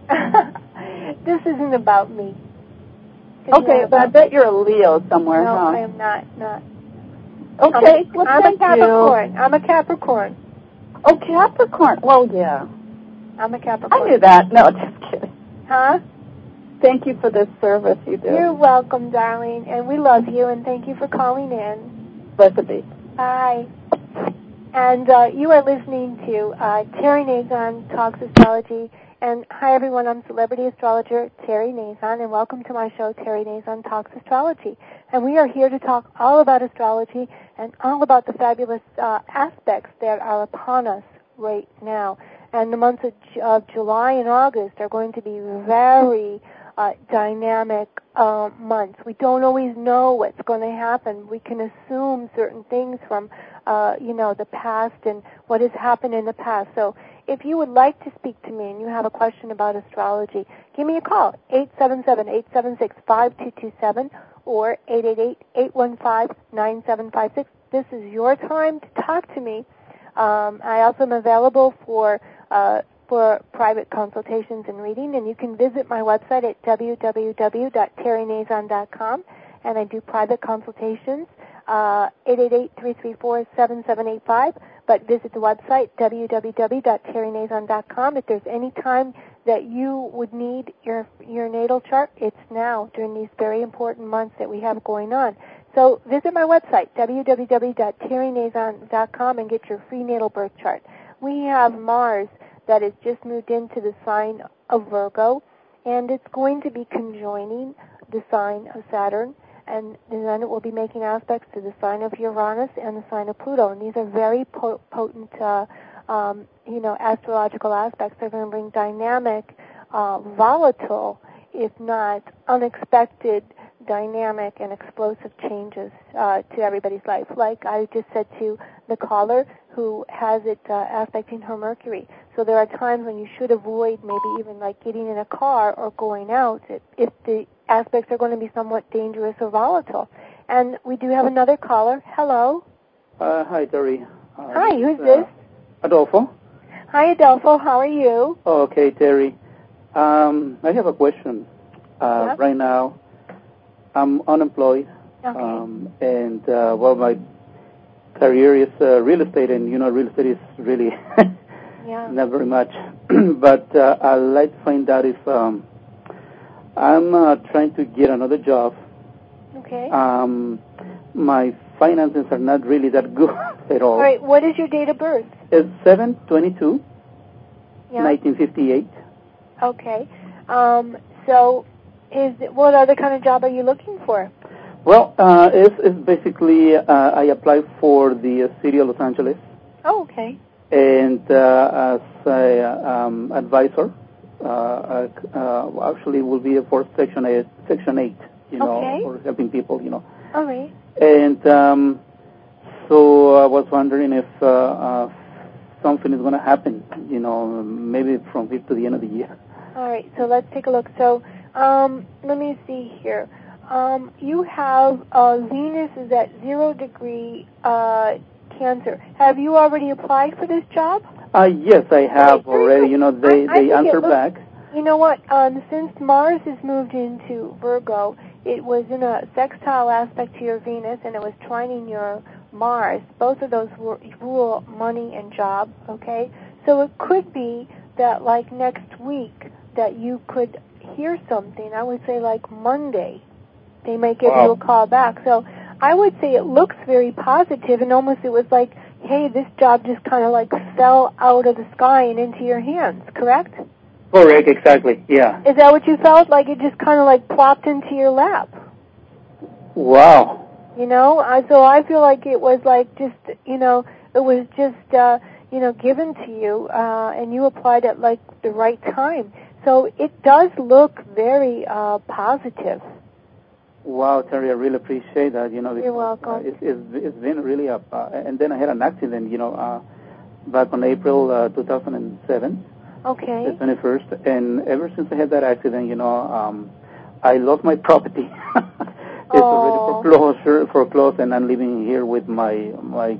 This isn't about me. It's Okay, but I bet you're a Leo somewhere, no, huh? I am not. Not. Okay, I'm a, well, I'm thank a Capricorn. you. I'm a Capricorn. Oh, Capricorn. Well, yeah. I'm a Capricorn. I knew that. No, just kidding. Huh? Thank you for this service you do. You're welcome, darling, and we love you, and thank you for calling in. Blessed be. Bye. And uh, you are listening to uh, Terry Nazon Talks Astrology. And hi, everyone. I'm celebrity astrologer Terry Nazon, and welcome to my show, Terry Nazon Talks Astrology. And we are here to talk all about astrology and all about the fabulous uh, aspects that are upon us right now. And the months of, of July and August are going to be very uh, dynamic uh, months. We don't always know what's going to happen. We can assume certain things from, uh, you know, the past and what has happened in the past. So if you would like to speak to me and you have a question about astrology, give me a call, eight seven seven, eight seven six, five two two seven or eight eight eight, eight one five, nine seven five six. This is your time to talk to me. Um, I also am available for uh, for private consultations and reading, and you can visit my website at w w w dot terry nazon dot com, and I do private consultations, uh, eight eight eight, three three four, seven seven eight five, but visit the website, w w w dot terry nazon dot com. If there's any time that you would need your your natal chart, it's now during these very important months that we have going on. So visit my website, w w w dot terry nazon dot com, and get your free natal birth chart. We have Mars that has just moved into the sign of Virgo, and it's going to be conjoining the sign of Saturn, and then it will be making aspects to the sign of Uranus and the sign of Pluto. And these are very po- potent, uh, um, you know, astrological aspects. They're going to bring dynamic, uh, volatile, if not unexpected, dynamic and explosive changes uh, to everybody's life. Like I just said to the caller who has it uh, affecting her Mercury. So there are times when you should avoid maybe even like getting in a car or going out if, if the aspects are going to be somewhat dangerous or volatile. And we do have another caller. Hello. Uh, hi, Terry. Uh, Hi, who's uh, this? Adolfo. Hi, Adolfo. How are you? Oh, okay, Terry. Um, I have a question. Uh, Yep. Right now, I'm unemployed, Okay. um, and uh, well, my career is uh, real estate, and you know, real estate is really yeah. not very much. But uh, I'd like to find out if um, I'm uh, trying to get another job. Okay. Um, my finances are not really that good at all. All right. What is your date of birth? It's seven twenty-two, Yeah. nineteen fifty-eight. Okay. Um, so, is what other kind of job are you looking for? Well, uh, it's, it's basically uh, I applied for the uh, city of Los Angeles, Oh, okay. and uh, as a um, advisor, uh, uh, actually will be for Section eight, Section eight, you know, okay. for helping people, you know. All right. And um, so I was wondering if uh, uh, something is going to happen, you know, maybe from here to the end of the year. All right, so let's take a look. So um, let me see here. Um, you have uh, Venus is at zero degree uh, Cancer. Have you already applied for this job? Uh, yes, I have okay, already. You know, they, I, I they answer looks, back. You know what? Um, since Mars has moved into Virgo, it was in a sextile aspect to your Venus, and it was trining your Mars. Both of those rule money and job, okay? So it could be that, like, next week that you could hear something. I would say, like, Monday. They might give wow. you a call back. So I would say it looks very positive, and almost it was like, hey, this job just kind of, like, fell out of the sky and into your hands, correct? Correct, exactly, yeah. Is that what you felt? Like it just kind of, like, plopped into your lap? Wow. You know, uh, so I feel like it was like just, you know, it was just, uh, you know, given to you, uh, and you applied at, like, the right time. So it does look very uh, positive. Wow, Terry, I really appreciate that. You know, You're welcome. Uh, it's, it's, it's been really a, uh, and then I had an accident, you know, uh, back on April uh, two thousand seven. Okay. The twenty-first, and ever since I had that accident, you know, um, I lost my property. It's oh. already foreclosure, foreclosed, and I'm living here with my my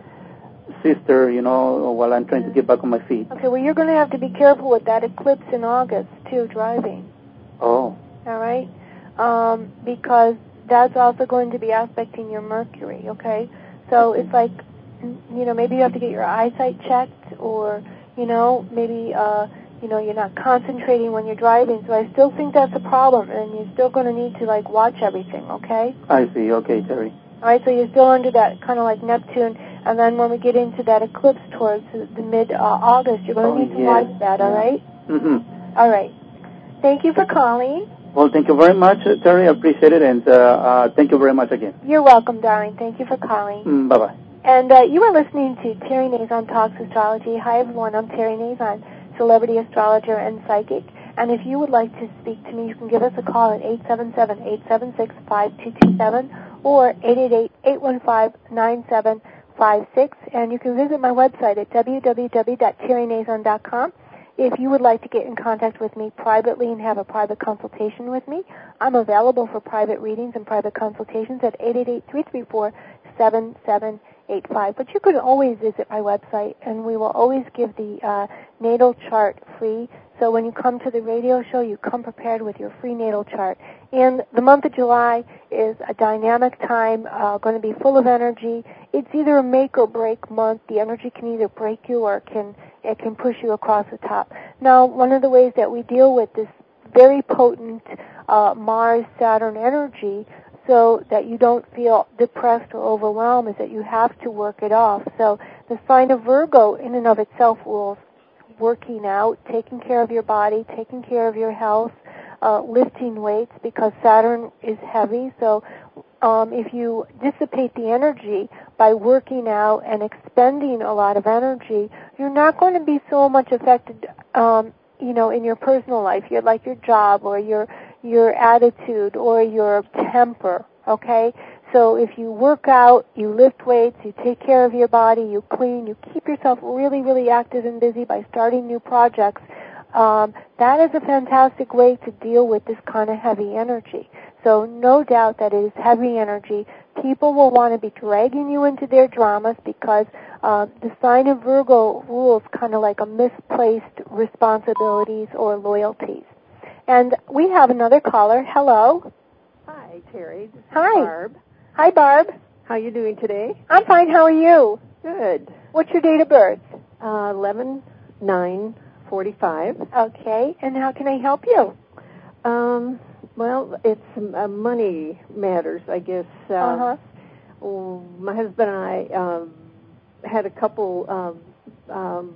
sister, you know, while I'm trying to get back on my feet. Okay, well, you're going to have to be careful with that eclipse in August, too, driving. Oh. All right? Um, because that's also going to be aspecting your Mercury, okay? So it's like, you know, maybe you have to get your eyesight checked, or, you know, maybe, uh, you know, you're not concentrating when you're driving. So I still think that's a problem, and you're still going to need to, like, watch everything, okay? I see. Okay, Terry. All right, so you're still under that kind of like Neptune, and then when we get into that eclipse towards the mid-August, uh, you're going to oh, need to yes. watch that, all right? Mm-hmm. All right. Thank you for calling. Well, thank you very much, Terry. I appreciate it, and uh, uh, thank you very much again. You're welcome, darling. Thank you for calling. Mm, bye-bye. And uh, you are listening to Terry Nazon Talks Astrology. Hi, everyone. I'm Terry Nazon, celebrity astrologer and psychic. And if you would like to speak to me, you can give us a call at eight seven seven, eight seven six, five two two seven or eight eight eight, eight one five, nine seven five six. And you can visit my website at w w w dot terry nazon dot com. If you would like to get in contact with me privately and have a private consultation with me, I'm available for private readings and private consultations at eight eight eight, three three four, seven seven eight five. But you can always visit my website, and we will always give the uh, natal chart free. So when you come to the radio show, you come prepared with your free natal chart. And the month of July is a dynamic time, uh, going to be full of energy. It's either a make or break month. The energy can either break you or it can it can push you across the top. Now, one of the ways that we deal with this very potent uh, Mars-Saturn energy, so that you don't feel depressed or overwhelmed, is that you have to work it off. So the sign of Virgo in and of itself rules working out, taking care of your body, taking care of your health, uh, lifting weights, because Saturn is heavy. So um, if you dissipate the energy by working out and expending a lot of energy, you're not going to be so much affected, um, you know, in your personal life, your, like your job or your your attitude or your temper, okay? So if you work out, you lift weights, you take care of your body, you clean, you keep yourself really, really active and busy by starting new projects, um, that is a fantastic way to deal with this kind of heavy energy. So no doubt that it is heavy energy. People will want to be dragging you into their dramas because uh, the sign of Virgo rules kind of like a misplaced responsibilities or loyalties. And we have another caller. Hello. Hi, Terry. This is Hi. Barb. Hi, Barb. How are you doing today? I'm fine. How are you? Good. What's your date of birth? Uh, eleven nine forty-five. Okay. And how can I help you? Um, well, it's uh, money matters, I guess. Uh, uh-huh. Well, my husband and I um, had a couple um, um,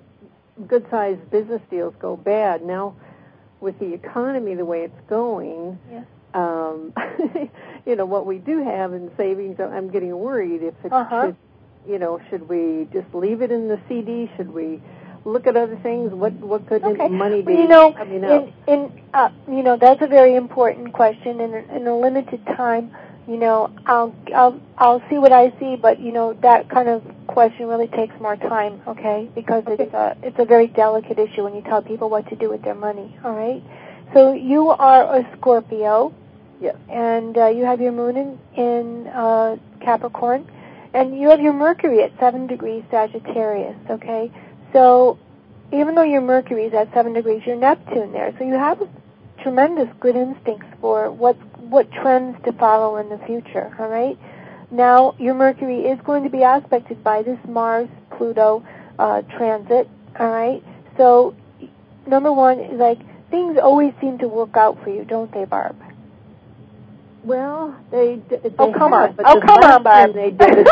good-sized business deals go bad. Now, with the economy the way it's going, yes. um, you know, what we do have in savings, I'm getting worried if it uh-huh. should you know, should we just leave it in the C D? Should we look at other things? What what could okay. money be? Well, you know, coming up? in, in uh, you know, that's a very important question. In, in a limited time, you know, I'll I'll I'll see what I see, but you know, that kind of question really takes more time, okay? Because okay. it's a it's a very delicate issue when you tell people what to do with their money. All right. So you are a Scorpio. Yes. And uh, you have your moon in, in uh, Capricorn, and you have your Mercury at seven degrees Sagittarius, okay? So even though your Mercury is at seven degrees, your Neptune there, so you have tremendous good instincts for what what trends to follow in the future, all right? Now, your Mercury is going to be aspected by this Mars-Pluto uh, transit, all right? So number one is like, things always seem to work out for you, don't they, Barb? Well, they, they oh come have, on! But oh come on, Barb! They did it.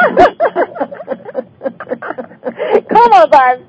Come on, Barb!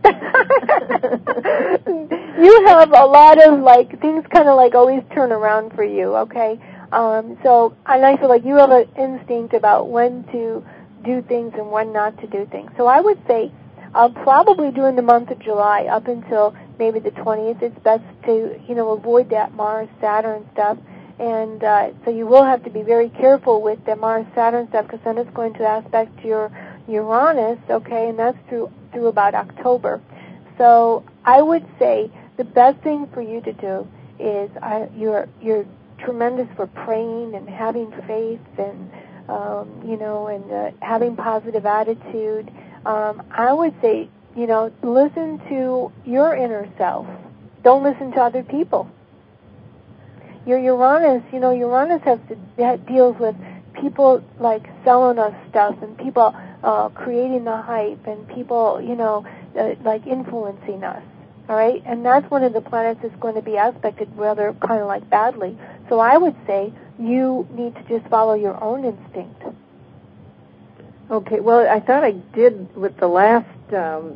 You have a lot of like things, kind of like always turn around for you. Okay, um, so and I feel like you have an instinct about when to do things and when not to do things. So I would say, uh, probably during the month of July up until maybe the twentieth, it's best to you know avoid that Mars Saturn stuff. And uh, so you will have to be very careful with the Mars-Saturn stuff, because then it's going to aspect your Uranus, okay, and that's through through about October. So I would say the best thing for you to do is uh, you're you're tremendous for praying and having faith and um, you know and uh, having positive attitude. Um, I would say you know listen to your inner self. Don't listen to other people. Your Uranus, you know, Uranus has to that deals with people like selling us stuff and people uh, creating the hype and people, you know, uh, like influencing us. All right, and that's one of the planets that's going to be aspected rather kind of like badly. So I would say you need to just follow your own instinct. Okay. Well, I thought I did with the last. Um,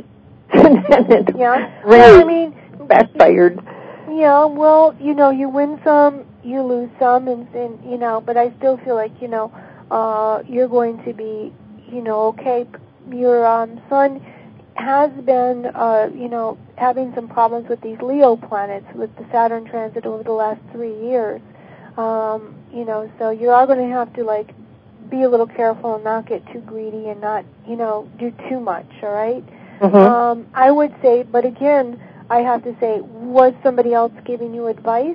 yeah. Really well, I mean, backfired. Yeah, well, you know, you win some, you lose some, and, and you know, but I still feel like, you know, uh, you're going to be, you know, okay. Your um, sun has been, uh, you know, having some problems with these Leo planets, with the Saturn transit over the last three years. Um, you know, so you are going to have to, like, be a little careful and not get too greedy and not, you know, do too much, all right? Mm-hmm. Um, I would say, but again, I have to say, was somebody else giving you advice?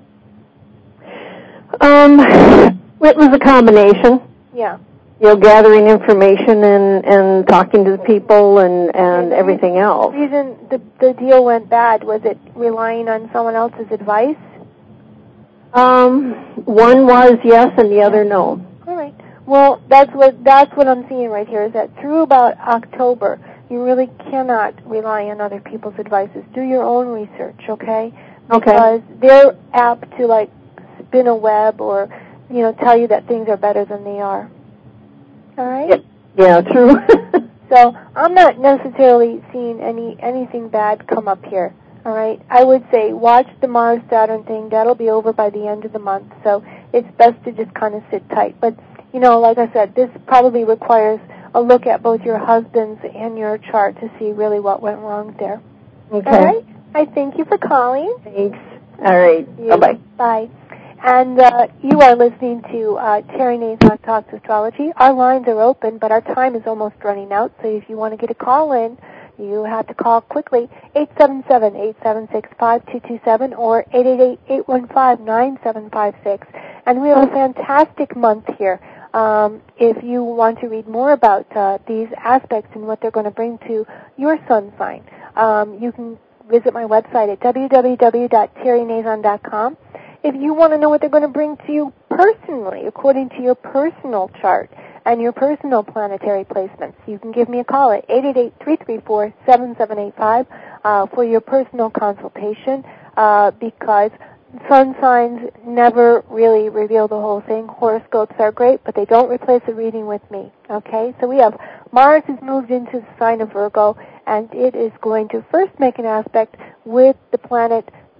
Um, it was a combination. Yeah. You know, gathering information and, and talking to the people and, and everything else. The reason the, the deal went bad, was it relying on someone else's advice? Um, one was yes and the other no. All right. Well, that's what that's what I'm seeing right here, is that through about October, you really cannot rely on other people's advices. Do your own research, okay? Because okay. they're apt to, like, spin a web or, you know, tell you that things are better than they are. All right? Yeah, yeah true. So I'm not necessarily seeing any anything bad come up here. All right? I would say watch the Mars-Saturn thing. That'll be over by the end of the month. So it's best to just kind of sit tight. But, you know, like I said, this probably requires a look at both your husband's and your chart to see really what went wrong there. Okay. All right? I thank you for calling. Thanks. All right. You. Bye-bye. Bye. And uh, you are listening to uh, Terry Nazon Talks Astrology. Our lines are open, but our time is almost running out, so if you want to get a call in, you have to call quickly, eight seven seven, eight seven six, five two two seven or eight eight eight, eight one five, nine seven five six. And we have a fantastic month here. Um, if you want to read more about uh, these aspects and what they're going to bring to your sun sign, um, you can visit my website at w w w dot terry nazon dot com. If you want to know what they're going to bring to you personally, according to your personal chart and your personal planetary placements, you can give me a call at eight eight eight, three three four, seven seven eight five uh, for your personal consultation, uh, because sun signs never really reveal the whole thing. Horoscopes are great, but they don't replace a reading with me, okay? So we have Mars has moved into the sign of Virgo, and it is going to first make an aspect with the planet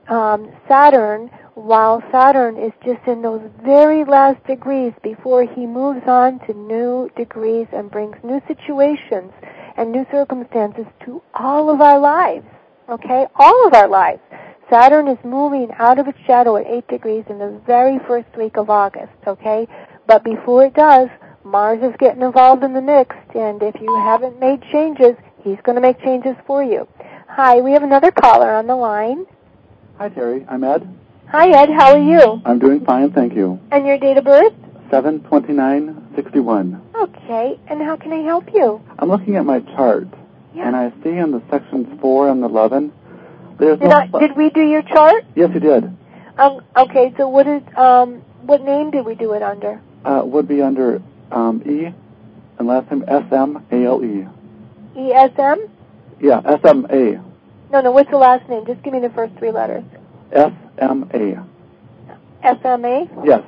um, Saturn, while Saturn is just in those very last degrees before he moves on to new degrees and brings new situations and new circumstances to all of our lives, okay? All of our lives. Saturn is moving out of its shadow at eight degrees in the very first week of August, okay? But before it does, Mars is getting involved in the mix, and if you haven't made changes, he's going to make changes for you. Hi, we have another caller on the line. Hi, Terry. I'm Ed. Hi, Ed. How are you? I'm doing fine, thank you. And your date of birth? seven twenty-nine sixty-one. Okay. And how can I help you? I'm looking at my chart, yeah. and I see in the sections four and eleven, there's did, no... I, did we do your chart? Yes, you did. Um. Okay, so what is, um, what name did we do it under? Uh, would be under um, E, and last name S M A L E. E S M? Yeah, S M A. No, no, what's the last name? Just give me the first three letters. S M A. S M A? Yes.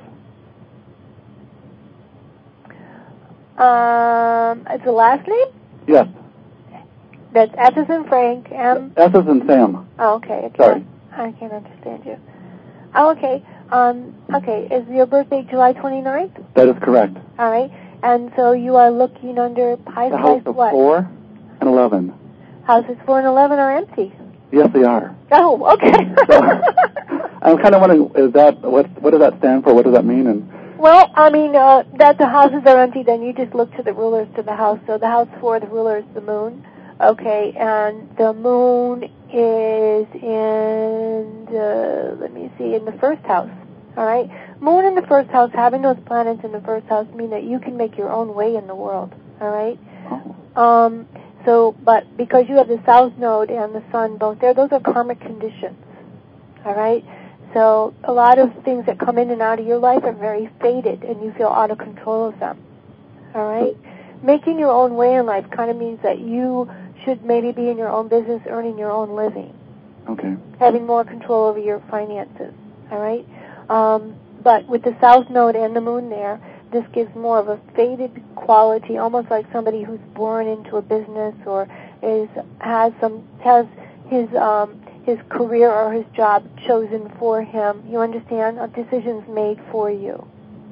Um, it's the last name? Yes. That's F as in Frank, M? S as in Sam. Oh, okay. I Sorry. I can't understand you. Oh, okay. Um, okay, is your birthday July twenty-ninth? That is correct. All right. And so you are looking under Pisces the house of what? four and eleven. Houses four and eleven are empty. Yes, they are. Oh, okay. So, I'm kind of wondering, is that what? What does that stand for? What does that mean? And well, I mean, uh, that the houses are empty. Then you just look to the rulers to the house. So the house four, the ruler is the moon. Okay, and the moon is in the, let me see, in the first house. All right, moon in the first house. Having those planets in the first house mean that you can make your own way in the world. All right. Oh. Um. So, but because you have the south node and the sun both there, those are karmic conditions. All right? So a lot of things that come in and out of your life are very fated, and you feel out of control of them. All right? Making your own way in life kind of means that you should maybe be in your own business, earning your own living. Okay. Having more control over your finances. All right? Um, but with the south node and the moon there, this gives more of a fated quality, almost like somebody who's born into a business or is has some has his um, his career or his job chosen for him. You understand? A decision's made for you.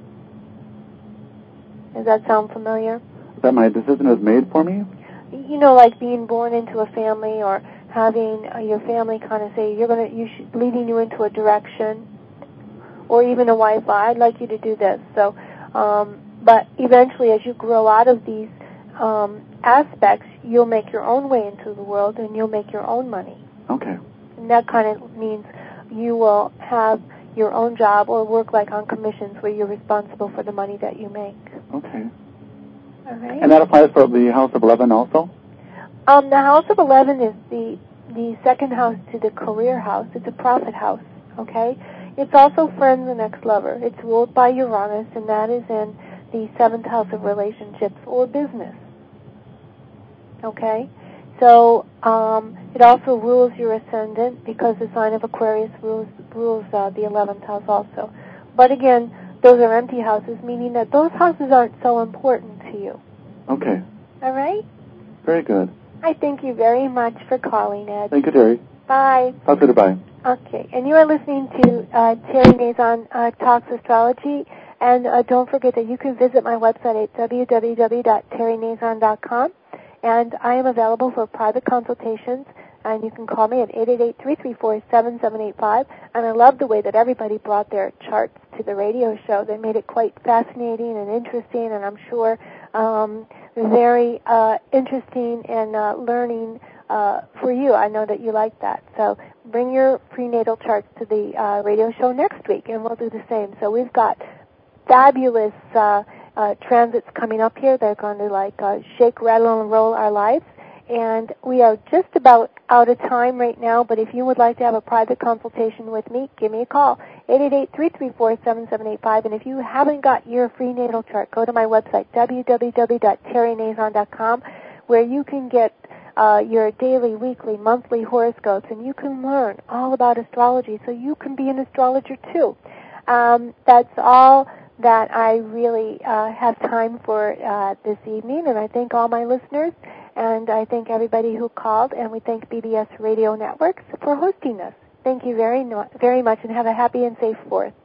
Does that sound familiar? That my decision is made for me? You know, like being born into a family or having uh, your family kind of say you're gonna you should leading you into a direction, or even a wife. I'd like you to do this. So. Um, but eventually, as you grow out of these um, aspects, you'll make your own way into the world, and you'll make your own money. Okay. And that kind of means you will have your own job or work like on commissions where you're responsible for the money that you make. Okay. All right. And that applies for the house of eleven also? Um, the house of eleven is the the second house to the career house. It's a profit house. Okay. It's also friends and ex-lover. It's ruled by Uranus, and that is in the seventh house of relationships or business. Okay? So um, it also rules your ascendant because the sign of Aquarius rules, rules uh, the eleventh house also. But again, those are empty houses, meaning that those houses aren't so important to you. Okay. All right? Very good. I thank you very much for calling, Ed. Thank you, Terry. Bye. Talk to you. Bye. Okay, and you are listening to uh, Terry Nazon uh, Talks Astrology, and uh, don't forget that you can visit my website at w w w dot terry nazon dot com, and I am available for private consultations, and you can call me at eight eight eight, three three four, seven seven eight five, and I love the way that everybody brought their charts to the radio show. They made it quite fascinating and interesting, and I'm sure um, very uh, interesting and uh, learning uh, for you. I know that you like that, so bring your prenatal charts to the uh, radio show next week, and we'll do the same. So we've got fabulous uh, uh, transits coming up here. They're going to like uh, shake, rattle, and roll our lives. And we are just about out of time right now, but if you would like to have a private consultation with me, give me a call, eight eight eight, three three four, seven seven eight five. And if you haven't got your free natal chart, go to my website, w w w dot terry nazon dot com, where you can get Uh, your daily, weekly, monthly horoscopes, and you can learn all about astrology so you can be an astrologer too. Um, that's all that I really uh, have time for uh, this evening, and I thank all my listeners, and I thank everybody who called, and we thank B B S Radio Networks for hosting us. Thank you very, no- very much, and have a happy and safe Fourth.